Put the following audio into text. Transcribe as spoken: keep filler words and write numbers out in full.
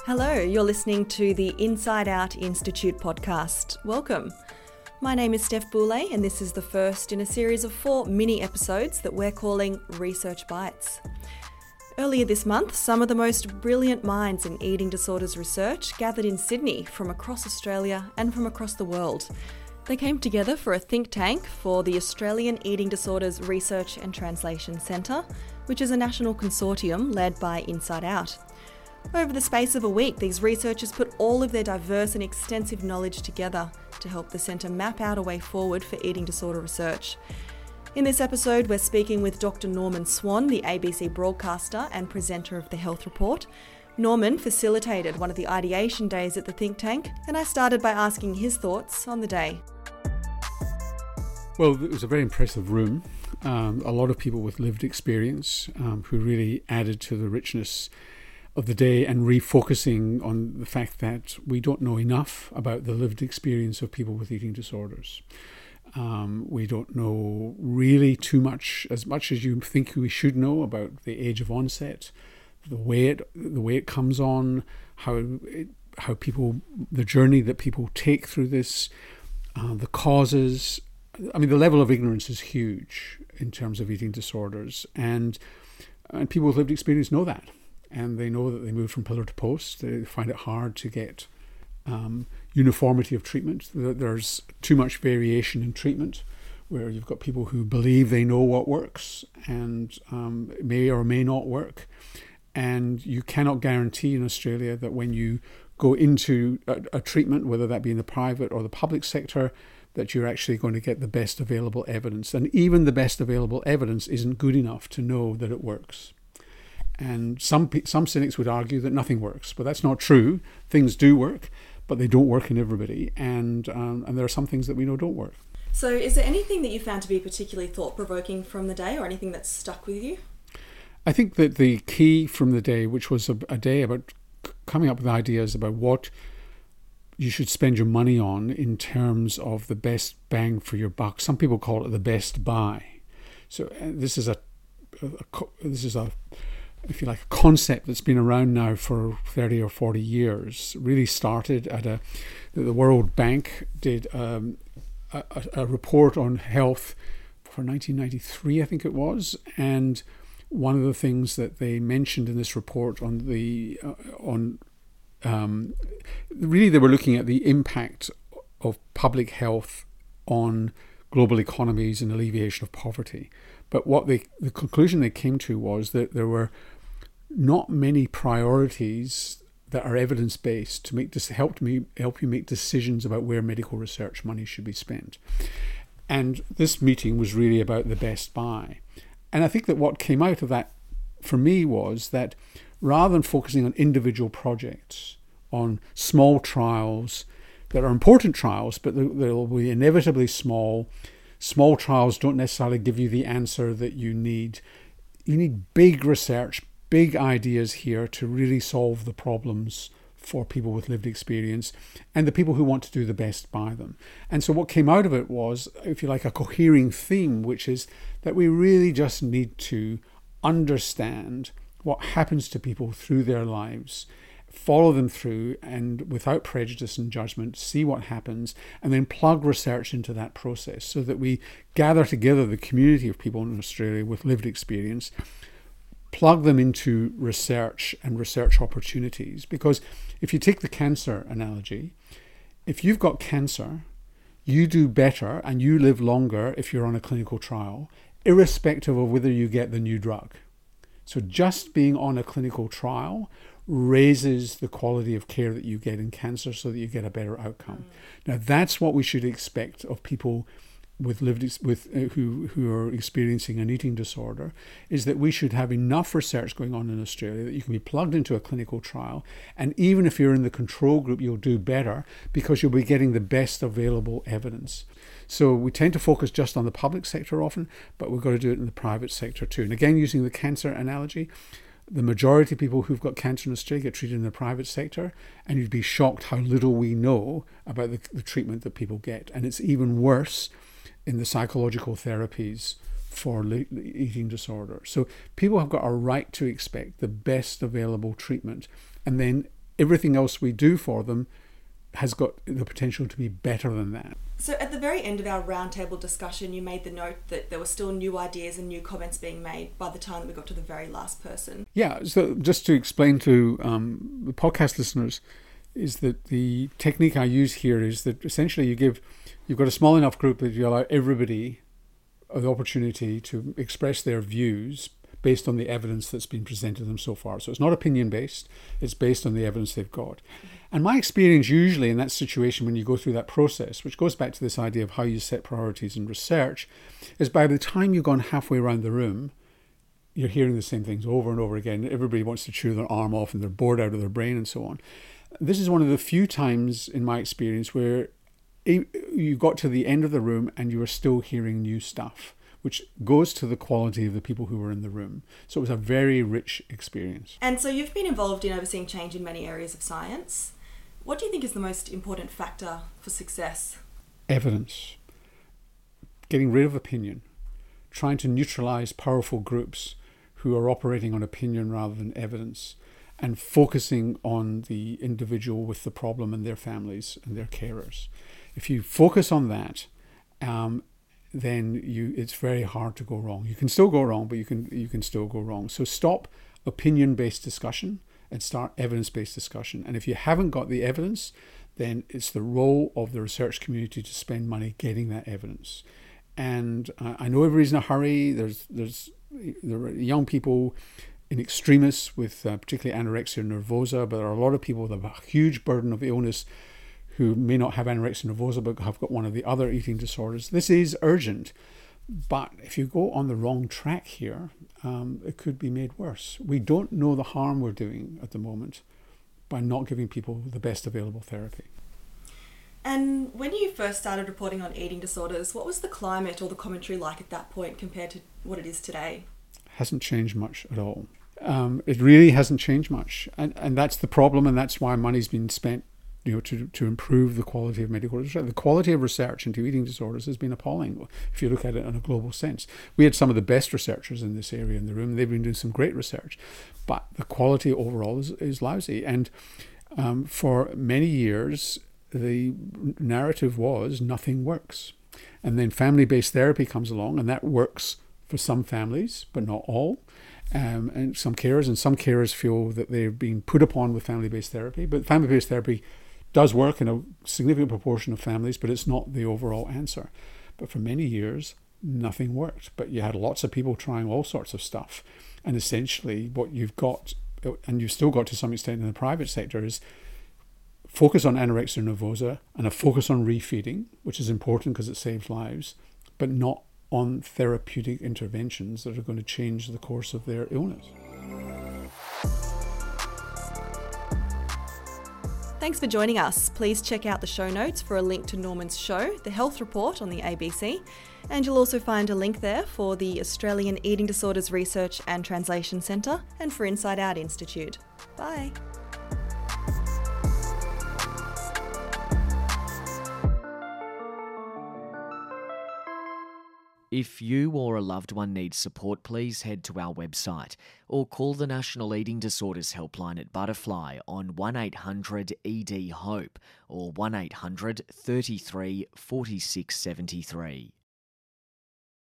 Hello, you're listening to the Inside Out Institute podcast. Welcome. My name is Steph Boulay, and this is the first in a series of four mini episodes that we're calling Research Bites. Earlier this month, some of the most brilliant minds in eating disorders research gathered in Sydney from across Australia and from across the world. They came together for a think tank for the Australian Eating Disorders Research and Translation Centre, which is a national consortium led by Inside Out. Over the space of a week, these researchers put all of their diverse and extensive knowledge together to help the centre map out a way forward for eating disorder research. In this episode, we're speaking with Doctor Norman Swan, the A B C broadcaster and presenter of the Health Report. Norman facilitated one of the ideation days at the think tank, and I started by asking his thoughts on the day. Well, it was a very impressive room. Um, a lot of people with lived experience um, who really added to the richness of the day and refocusing on the fact that we don't know enough about the lived experience of people with eating disorders. Um, we don't know really too much, as much as you think we should know about the age of onset, the way it the way it comes on, how it, how people, the journey that people take through this, uh, the causes. I mean, the level of ignorance is huge in terms of eating disorders, and and people with lived experience know that. And they know that they move from pillar to post. They find it hard to get um, uniformity of treatment. There's too much variation in treatment, where you've got people who believe they know what works and um, it may or may not work. And you cannot guarantee in Australia that when you go into a, a treatment, whether that be in the private or the public sector, that you're actually going to get the best available evidence. And even the best available evidence isn't good enough to know that it works. And some some cynics would argue that nothing works, but that's not true. Things do work, but they don't work in everybody, and um, and there are some things that we know don't work. So is there anything that you found to be particularly thought-provoking from the day, or anything that stuck with you? I think that the key from the day, which was a, a day about coming up with ideas about what you should spend your money on in terms of the best bang for your buck. Some people call it the best buy. So uh, this is a, a, a this is a if you like, a concept that's been around now for thirty or forty years. Really started at a, the World Bank did um, a, a report on health for nineteen ninety-three, I think it was, and one of the things that they mentioned in this report on the, uh, on um, really they were looking at the impact of public health on global economies and alleviation of poverty. But what they, the conclusion they came to was that there were not many priorities that are evidence-based to make this help me help you make decisions about where medical research money should be spent. And this meeting was really about the best buy. And I think that what came out of that for me was that rather than focusing on individual projects, on small trials that are important trials, but they'll be inevitably small. Small trials don't necessarily give you the answer that you need. You need big research, big ideas here to really solve the problems for people with lived experience and the people who want to do the best by them. And so what came out of it was, if you like, a cohering theme, which is that we really just need to understand what happens to people through their lives, follow them through, and without prejudice and judgment, see what happens, and then plug research into that process so that we gather together the community of people in Australia with lived experience, plug them into research and research opportunities. Because if you take the cancer analogy, if you've got cancer, you do better and you live longer if you're on a clinical trial, irrespective of whether you get the new drug. So just being on a clinical trial raises the quality of care that you get in cancer so that you get a better outcome. Mm. Now that's what we should expect of people with lived with uh, who who are experiencing an eating disorder, is that we should have enough research going on in Australia that you can be plugged into a clinical trial, and even if you're in the control group, you'll do better because you'll be getting the best available evidence. So we tend to focus just on the public sector often, but we've got to do it in the private sector too. And again, using the cancer analogy, the majority of people who've got cancer in Australia get treated in the private sector, and you'd be shocked how little we know about the, the treatment that people get. And it's even worse in the psychological therapies for eating disorder. So people have got a right to expect the best available treatment, and then everything else we do for them has got the potential to be better than that. So at the very end of our roundtable discussion, you made the note that there were still new ideas and new comments being made by the time that we got to the very last person. Yeah, so just to explain to um, the podcast listeners, is that the technique I use here is that essentially you give, you've got a small enough group that you allow everybody the opportunity to express their views based on the evidence that's been presented to them so far. So it's not opinion-based, it's based on the evidence they've got. And my experience usually in that situation when you go through that process, which goes back to this idea of how you set priorities in research, is by the time you've gone halfway around the room, you're hearing the same things over and over again. Everybody wants to chew their arm off and they're bored out of their brain and so on. This is one of the few times in my experience where you got to the end of the room and you were still hearing new stuff, which goes to the quality of the people who were in the room. So it was a very rich experience. And so you've been involved in overseeing change in many areas of science. What do you think is the most important factor for success? Evidence. Getting rid of opinion. Trying to neutralize powerful groups who are operating on opinion rather than evidence. And focusing on the individual with the problem and their families and their carers. If you focus on that, um, then you it's very hard to go wrong. You can still go wrong, but you can you can still go wrong. So stop opinion-based discussion and start evidence-based discussion. And if you haven't got the evidence, then it's the role of the research community to spend money getting that evidence. And uh, I know everybody's in a hurry. There's there's there are young people in extremis with uh, particularly anorexia nervosa, but there are a lot of people with a huge burden of illness who may not have anorexia nervosa but have got one of the other eating disorders. This is urgent, but if you go on the wrong track here, um, it could be made worse. We don't know the harm we're doing at the moment by not giving people the best available therapy. And when you first started reporting on eating disorders, what was the climate or the commentary like at that point compared to what it is today? Hasn't changed much at all. Um, it really hasn't changed much. And, and that's the problem, and that's why money's been spent you know, to, to improve the quality of medical research. The quality of research into eating disorders has been appalling if you look at it in a global sense. We had some of the best researchers in this area in the room. They've been doing some great research, but the quality overall is, is lousy. And um, for many years, the narrative was nothing works. And then family-based therapy comes along, and that works for some families, but not all. Um, and some carers, and some carers feel that they're being put upon with family-based therapy. But family-based therapy does work in a significant proportion of families, but it's not the overall answer. But for many years, nothing worked. But you had lots of people trying all sorts of stuff. And essentially what you've got, and you've still got to some extent in the private sector, is focus on anorexia nervosa and a focus on refeeding, which is important because it saves lives, but not on therapeutic interventions that are going to change the course of their illness. Thanks for joining us. Please check out the show notes for a link to Norman's show, The Health Report on the A B C, and you'll also find a link there for the Australian Eating Disorders Research and Translation Centre and for Inside Out Institute. Bye. If you or a loved one needs support, please head to our website or call the National Eating Disorders Helpline at Butterfly on one eight hundred E D HOPE or one eight hundred thirty-three forty-six seventy-three.